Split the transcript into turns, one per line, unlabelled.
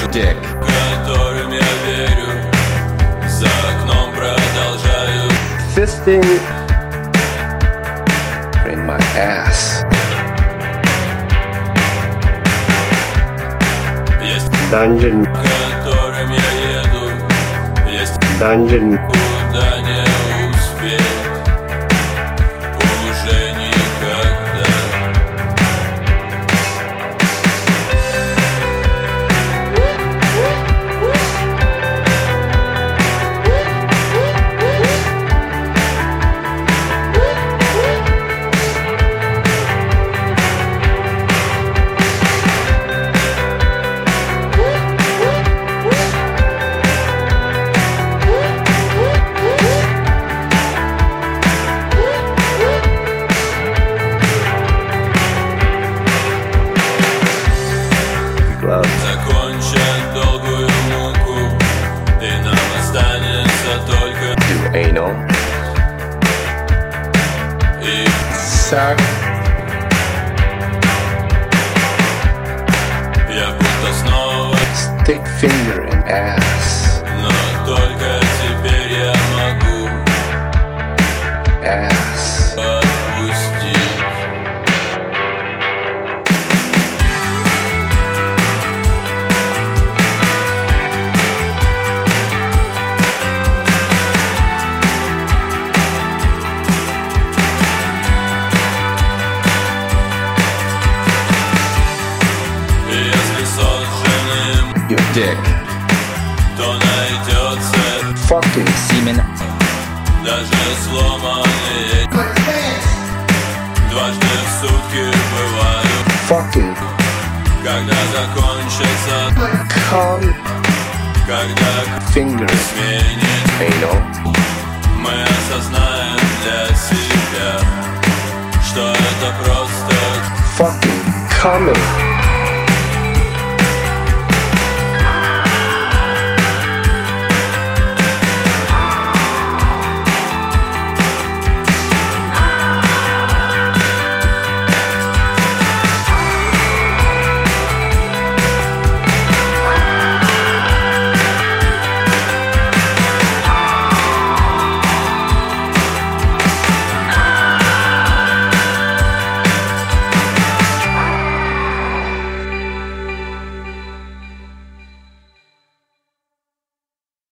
dick.
Которым я верю, за окном продолжаю.
Fisting in my ass.
Есть
Dungeon,
которым я еду, есть
dungeon,
куда не успеть уже никогда.
love,
Закончат долгую муку, и нам останется только
do anal,
и
suck,
я будто снова,
stick finger in ass,
но только теперь я могу
ass,
отпустить. Если сожженным,
your dick,
то найдется
fucking semen,
даже сломанные. Дважды в сутки бывают,
fucking
когда закончится,
cum,
когда
finger,
сменит.
anal,
Мы осознаем для себя, что это просто
fucking coming.